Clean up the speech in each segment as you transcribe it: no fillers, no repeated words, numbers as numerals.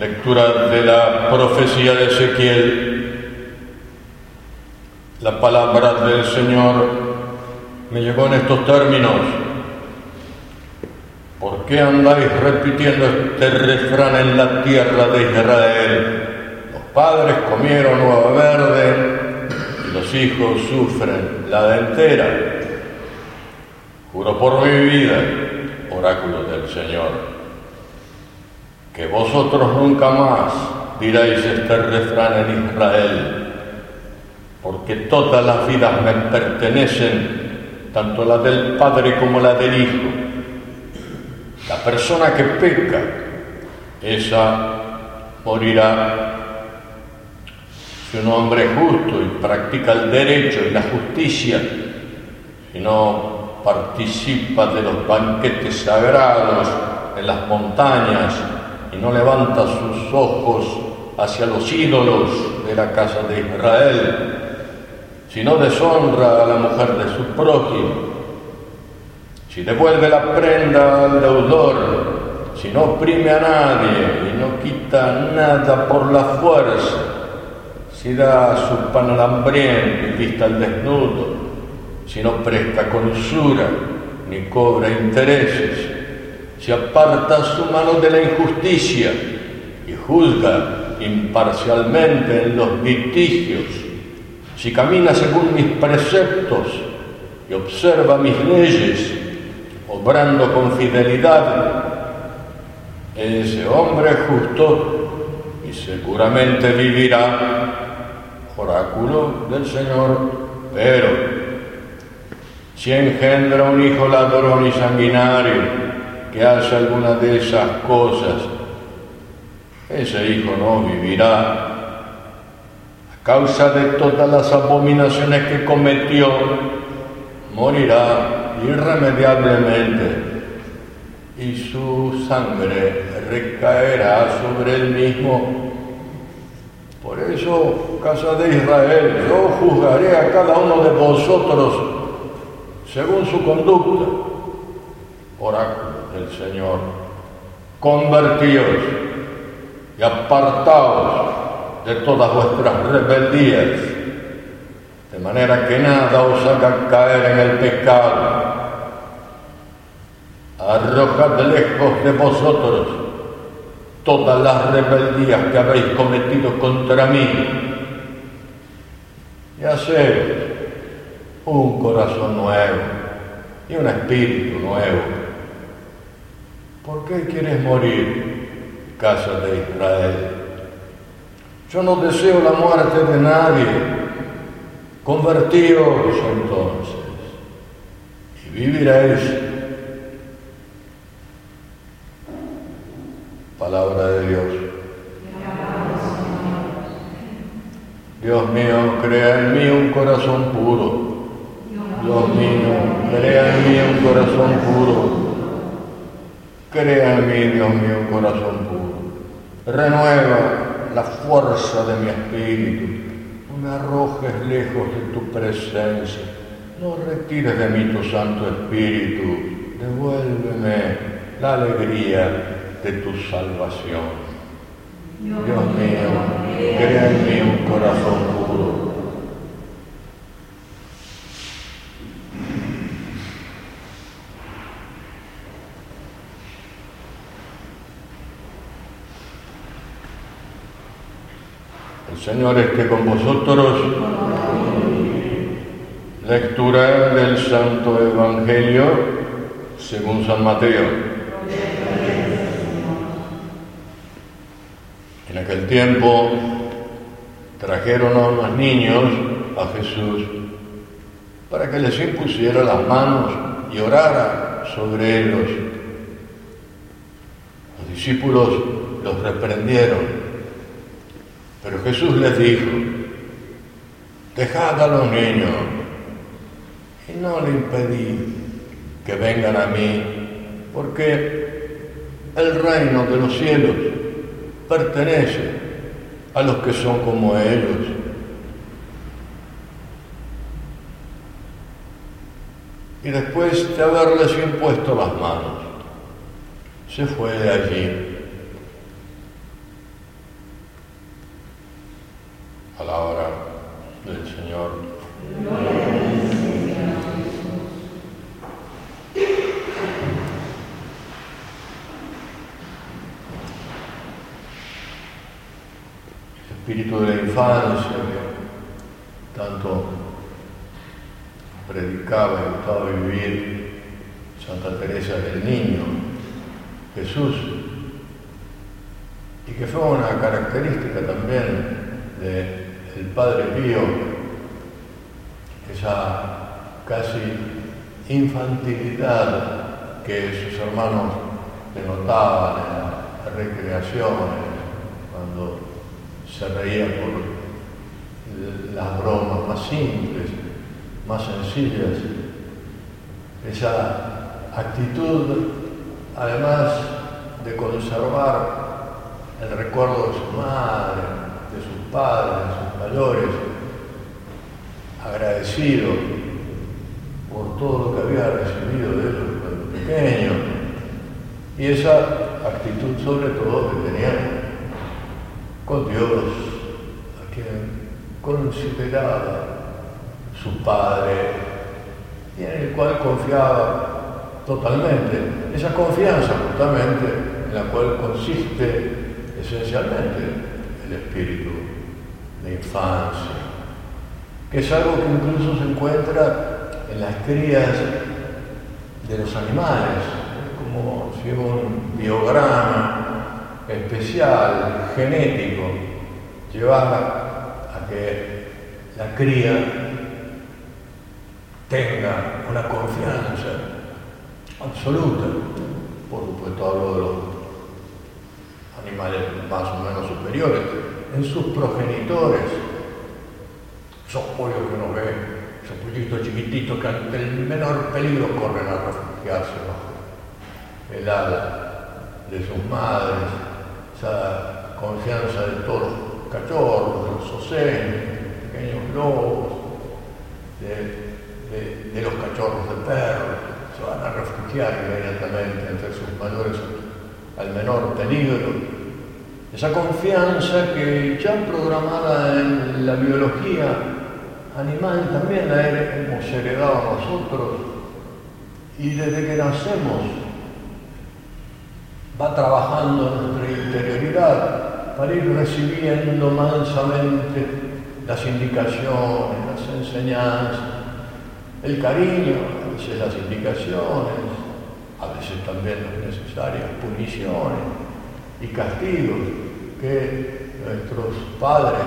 Lectura de la profecía de Ezequiel. La palabra del Señor me llegó en estos términos. ¿Por qué andáis repitiendo este refrán en la tierra de Israel? Los padres comieron uva verde y los hijos sufren la dentera. Juro por mi vida, oráculo del Señor, que vosotros nunca más diréis este refrán en Israel, porque todas las vidas me pertenecen, tanto la del Padre como la del Hijo. La persona que peca, esa morirá. Si un hombre justo y practica el derecho y la justicia, si no participa de los banquetes sagrados en las montañas, y no levanta sus ojos hacia los ídolos de la casa de Israel, si no deshonra a la mujer de su prójimo, si devuelve la prenda al deudor, si no oprime a nadie y no quita nada por la fuerza, si da su pan al hambriento y viste al desnudo, si no presta con usura ni cobra intereses, si aparta su mano de la injusticia y juzga imparcialmente en los litigios, si camina según mis preceptos y observa mis leyes, obrando con fidelidad, ese hombre es justo y seguramente vivirá. Oráculo del Señor. Pero si engendra un hijo ladrón y sanguinario, que hace alguna de esas cosas, ese hijo no vivirá. A causa de todas las abominaciones que cometió, morirá irremediablemente, y su sangre recaerá sobre él mismo. Por eso, casa de Israel, yo juzgaré a cada uno de vosotros según su conducta. Oráculo del Señor, convertíos y apartaos de todas vuestras rebeldías, de manera que nada os haga caer en el pecado. Arrojad lejos de vosotros todas las rebeldías que habéis cometido contra mí, y haced un corazón nuevo y un espíritu nuevo. ¿Por qué quieres morir, casa de Israel? Yo no deseo la muerte de nadie. Convertíos entonces y viviréis. Palabra de Dios. Dios mío, crea en mí un corazón puro. Dios mío, crea en mí un corazón puro. Crea en mí, Dios mío, un corazón puro. Renueva la fuerza de mi espíritu. No me arrojes lejos de tu presencia. No retires de mí tu Santo Espíritu. Devuélveme la alegría de tu salvación. Dios mío, crea en mí un corazón puro. El Señor esté con vosotros. Lectura del Santo Evangelio según San Mateo. En aquel tiempo trajeron a unos niños a Jesús para que les impusiera las manos y orara sobre ellos. Los discípulos los reprendieron. Pero Jesús les dijo: dejad a los niños y no le impedid que vengan a mí, porque el reino de los cielos pertenece a los que son como ellos. Y después de haberles impuesto las manos, se fue de allí. espíritu de la infancia que tanto predicaba y gustaba vivir Santa Teresa del Niño Jesús, y que fue una característica también del Padre Pío, esa casi infantilidad que sus hermanos le notaban en las recreaciones, cuando se reía por las bromas más simples, más sencillas. Esa actitud, además de conservar el recuerdo de su madre, de sus padres, de sus mayores, agradecido por todo lo que había recibido de ellos cuando pequeño, y esa actitud sobre todo que tenía con Dios, a quien consideraba su Padre y en el cual confiaba totalmente. Esa confianza justamente en la cual consiste esencialmente el espíritu de infancia, que es algo que incluso se encuentra en las crías de los animales, como si un biograma especial, genético, llevara a que la cría tenga una confianza absoluta. Por supuesto hablo de los animales más o menos superiores, en sus progenitores. Esos pollos que uno ve, esos pollitos chiquititos que ante el menor peligro corren a refugiarse bajo el ala de sus madres, esa confianza de todos los cachorros, de los ocenos, pequeños lobos, de los cachorros de perro, se van a refugiar inmediatamente entre sus mayores al menor peligro. Esa confianza que ya programada en la biología animal también la hemos heredado nosotros, y desde que nacemos va trabajando en nuestra interioridad para ir recibiendo mansamente las indicaciones, las enseñanzas, el cariño, a veces las indicaciones, a veces también las necesarias puniciones y castigos que nuestros padres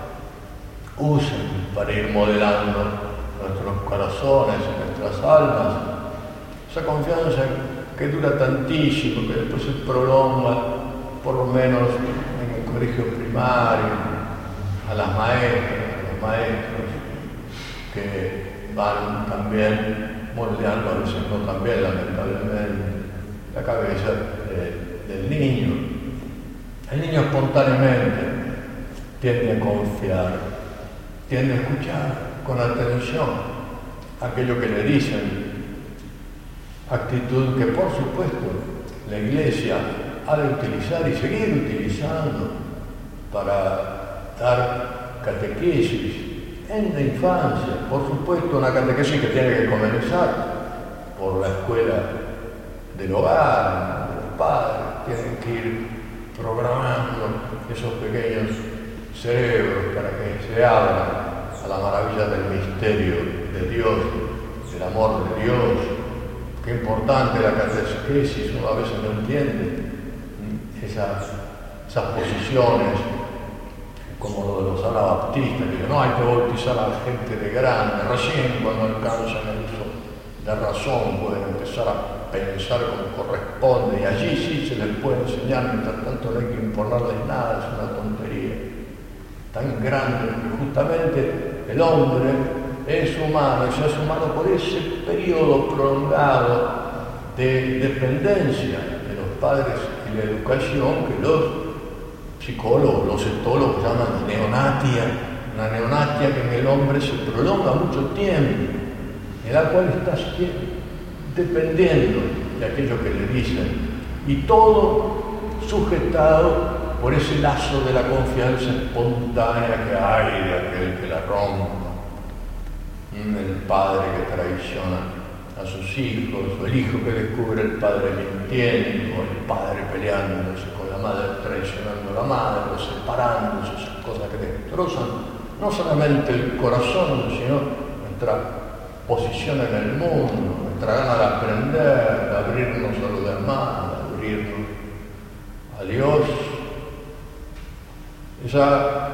usan para ir modelando nuestros corazones y nuestras almas. Esa confianza que dura tantísimo, que después se prolonga, por lo menos en el colegio primario, a las maestras, a los maestros, que van también moldeando, a veces no también, lamentablemente, la cabeza del niño. El niño espontáneamente tiende a confiar, tiende a escuchar con atención aquello que le dicen, actitud que por supuesto la Iglesia ha de utilizar y seguir utilizando para dar catequesis en la infancia. Por supuesto, una catequesis que tiene que comenzar por la escuela del hogar, los padres tienen que ir programando esos pequeños cerebros para que se abran a la maravilla del misterio de Dios, del amor de Dios. Qué importante la catequesis, uno a veces no entiende esas posiciones, como lo de los anabaptistas, que dicen, no, hay que bautizar a la gente de grande, recién cuando alcanzan el uso de razón pueden empezar a pensar como corresponde, y allí sí se les puede enseñar, mientras tanto no hay que imponerles nada, es una tontería tan grande, que justamente el hombre es humano, y se hace humano por ese periodo prolongado de dependencia de los padres y la educación que los psicólogos, los etólogos llaman neonatia, una neonatia que en el hombre se prolonga mucho tiempo, en la cual está dependiendo de aquello que le dicen, y todo sujetado por ese lazo de la confianza espontánea que hay de aquel que la rompa, el padre que traiciona a sus hijos, o el hijo que descubre el padre mintiendo, o el padre peleándose con la madre, traicionando a la madre, o separándose, esas cosas que destrozan no solamente el corazón, sino nuestra posición en el mundo, nuestra gana de aprender, de abrirnos a los demás, de abrirnos a Dios. Esa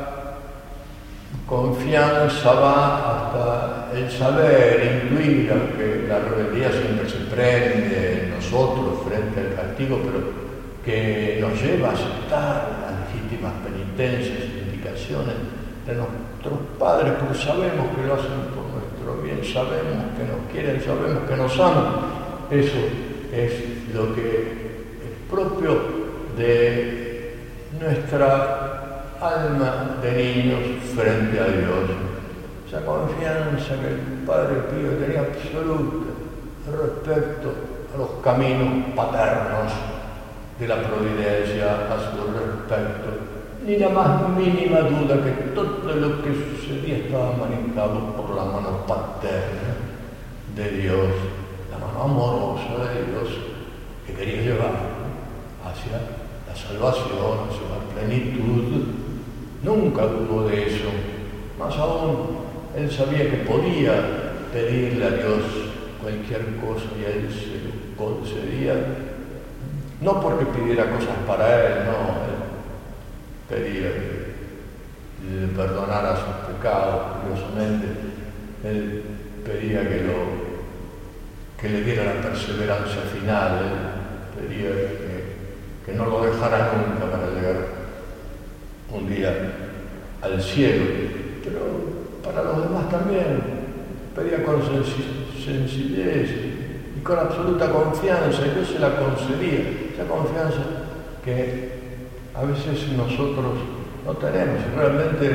confianza va hasta el saber, intuir, aunque la rebeldía siempre se prende en nosotros frente al castigo, pero que nos lleva a aceptar las legítimas penitencias, indicaciones de nuestros padres, porque sabemos que lo hacen por nuestro bien, sabemos que nos quieren, sabemos que nos aman. Eso es lo que es propio de nuestra alma de niños frente a Dios. Esa confianza que el Padre Pío tenía absoluta respecto a los caminos paternos de la providencia a su respecto, ni la más mínima duda que todo lo que sucedía estaba manejado por la mano paterna de Dios, la mano amorosa de Dios que quería llevar hacia la salvación, hacia la plenitud. Nunca dudó de eso. Más aún, él sabía que podía pedirle a Dios cualquier cosa y a él se lo concedía. No porque pidiera cosas para él, no. Él pedía que le perdonara sus pecados, curiosamente. Él pedía que le diera la perseverancia final. Él pedía que no lo dejara nunca para llegar un día al cielo, pero para los demás también pedía con sencillez y con absoluta confianza, y Dios se la concedía, esa confianza que a veces nosotros no tenemos, y realmente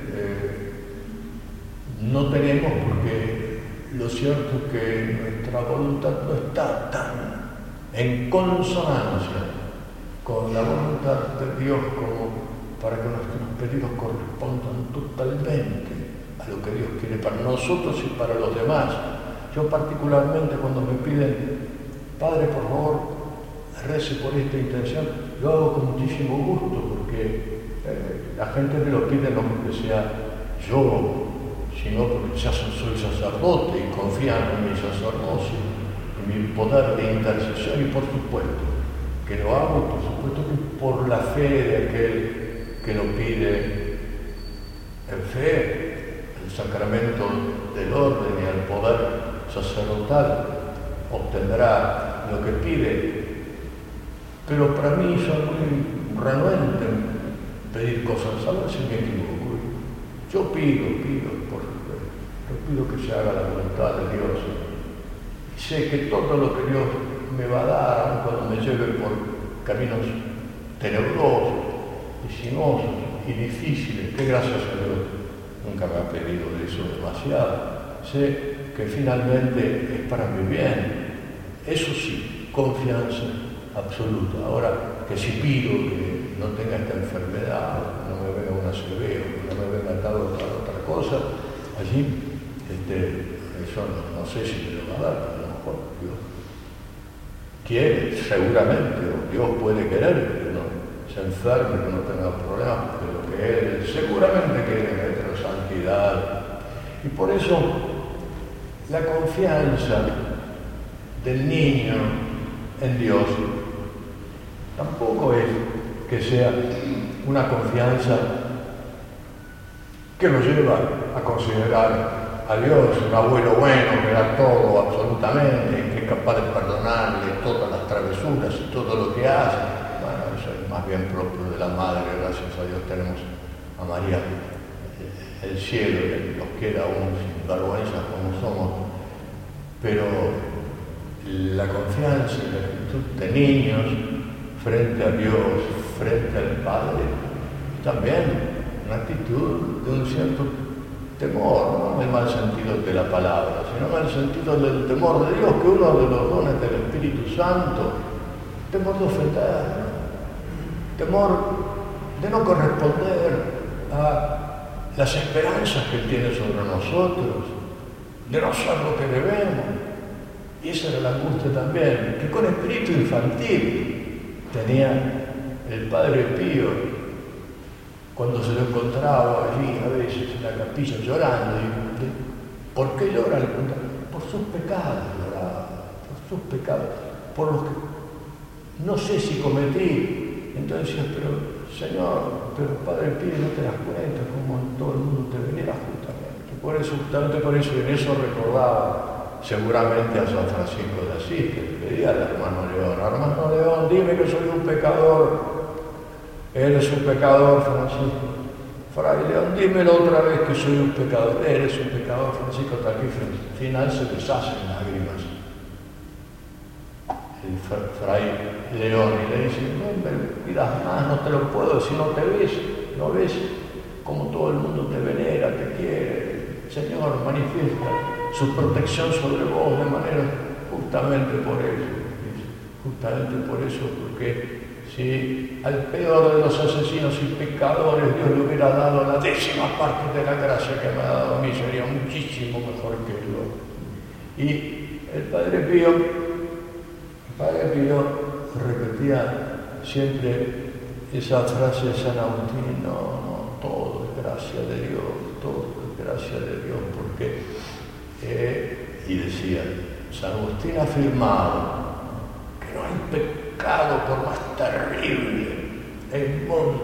no tenemos, porque lo cierto es que nuestra voluntad no está tan en consonancia con la voluntad de Dios como para que nuestros pedidos correspondan totalmente a lo que Dios quiere para nosotros y para los demás. Yo particularmente, cuando me piden, Padre, por favor, rece por esta intención, lo hago con muchísimo gusto, porque la gente me lo pide no porque sea yo, sino porque ya soy sacerdote y confían en mi sacerdocio, en mi poder de intercesión, y por supuesto que lo hago, por supuesto que por la fe de aquel que lo pide en fe. El sacramento del orden y el poder sacerdotal obtendrá lo que pide, pero para mí soy muy renuente en pedir cosas, a ver si me equivoco. Yo pido, por supuesto, yo pido que se haga la voluntad de Dios, y sé que todo lo que Dios me va a dar, aun cuando me lleve por caminos tenebrosos y sinuosos y difíciles, que gracias a Dios nunca me ha pedido de eso demasiado, sé que finalmente es para mi bien. Eso sí, confianza absoluta. Ahora, que si pido que no tenga esta enfermedad, que no me venga una CB, que no me venga tal otra cosa, allí eso no sé si me lo va a dar, pero a lo mejor Dios quiere, seguramente, o Dios puede querer que no se enferme, que no tenga problemas, pero que Él seguramente quiere nuestra santidad. Y por eso la confianza del niño en Dios tampoco es que sea una confianza que lo lleva a considerar a Dios un abuelo bueno que da todo absolutamente, que es capaz de perdonarle todas las travesuras y todo lo que hace. Bueno, eso es más bien propio de la madre. Gracias a Dios tenemos a María, el cielo, que nos quiere aún sin vergüenza como somos, pero la confianza y la actitud de niños frente a Dios, frente al Padre, también una actitud de un cierto temor, no en el mal sentido de la palabra, sino en el sentido del temor de Dios, que uno de los dones del Espíritu Santo, temor de ofender, temor de no corresponder a las esperanzas que Él tiene sobre nosotros, de no ser lo que debemos, Y esa era la angustia también, que con espíritu infantil tenía el Padre Pío cuando se lo encontraba allí a veces en la capilla llorando. Y, ¿por qué llora? Por sus pecados lloraba, por sus pecados, por los que no sé si cometí. Entonces decía, pero Señor, pero Padre Pío, no te das cuenta cómo todo el mundo te venera justamente por eso, y en eso recordaba seguramente a San Francisco de Asís, que le pedía al hermano León, dime que soy un pecador. Eres un pecador, Francisco. Fray León, dímelo otra vez que soy un pecador. Eres un pecador, Francisco. Hasta aquí al final se deshacen lágrimas. El Fray León y le dice, no me pidas más, no te lo puedo decir, no te ves, no ves como todo el mundo te venera, te quiere. Señor, manifiesta su protección sobre vos de manera justamente por eso, porque si al peor de los asesinos y pecadores Dios le hubiera dado la 10ª parte de la gracia que me ha dado a mí, sería muchísimo mejor que yo. Y el Padre Pío repetía siempre esa frase de San Agustín, no, todo es gracia de Dios, porque, y decía, San Agustín ha afirmado que no hay pecado por más terrible en el mundo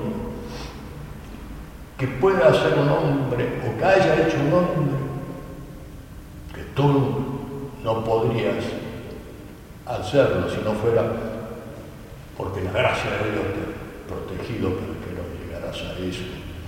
que pueda hacer un hombre o que haya hecho un hombre que tú no podrías hacerlo si no fuera porque la gracia de Dios te ha protegido para que no llegaras a eso,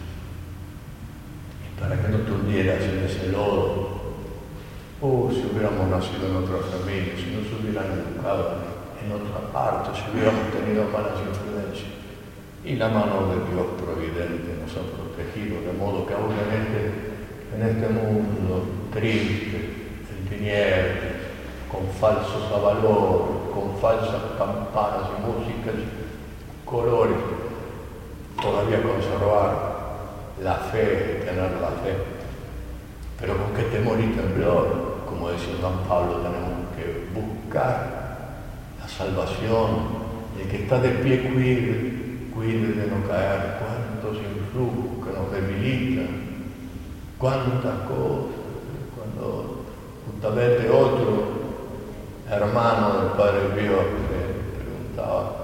y para que no te hundieras en ese lodo. Si hubiéramos nacido en otra familia, si no se hubieran educado en otra parte, si hubiéramos tenido malas influencias. Y la mano de Dios providente nos ha protegido, de modo que aún en este mundo triste, en tinieblas, con falsos avalores, con falsas campanas y músicas, colores, todavía conservar la fe, tener la fe. Pero con qué temor y temblor, como decía San Pablo, tenemos que buscar la salvación. El que está de pie cuide de no caer. Cuántos influjos que nos debilitan, cuántas cosas. Cuando justamente otro hermano del Padre Pío me preguntaba,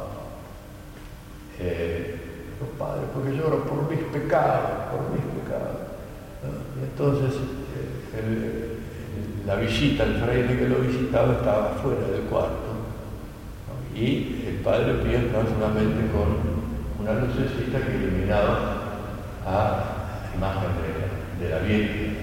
Padre, porque lloro por mis pecados. Y entonces la visita, el fraile que lo visitaba estaba fuera del cuarto, ¿no? Y el Padre Pío estaba solamente con una lucecita que iluminaba a la imagen de la Virgen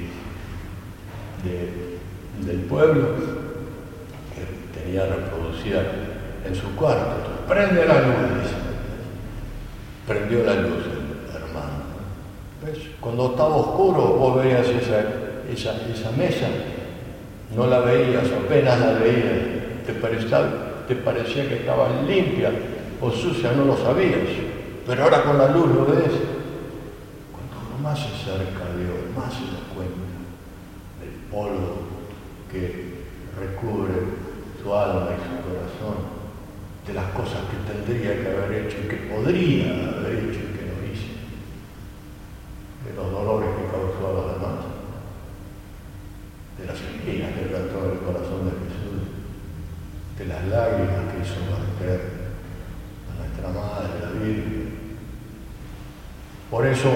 del pueblo que tenía reproducida en su cuarto. Entonces, prende la luz, dice. Prendió la luz el hermano. ¿Ves? Cuando estaba oscuro, vos veías esa mesa, no la veías, apenas la veías, te parecía que estaba limpia o sucia, no lo sabías, pero ahora con la luz lo ves. Cuando uno más se acerca a Dios, más se da cuenta del polvo que recubre su alma y su corazón, de las cosas que tendría que haber hecho y que podría haber hecho y que no hice, de los dolores que causó a los demás, de las espinas que plantó en el corazón de Jesús, de las lágrimas que hizo verter a nuestra Madre, la Virgen. Por eso,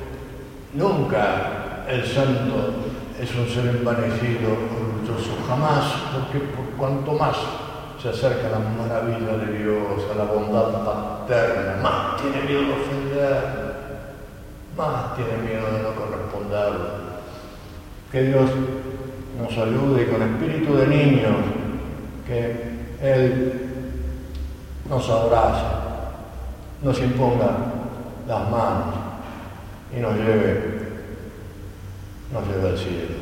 nunca el santo es un ser envanecido, orgulloso, jamás, porque por cuanto más se acerca a la maravilla de Dios, a la bondad paterna, más tiene miedo de ofender, más tiene miedo de no corresponderle. Que Dios nos ayude con espíritu de niños, que Él nos abrace, nos imponga las manos y nos lleve al cielo.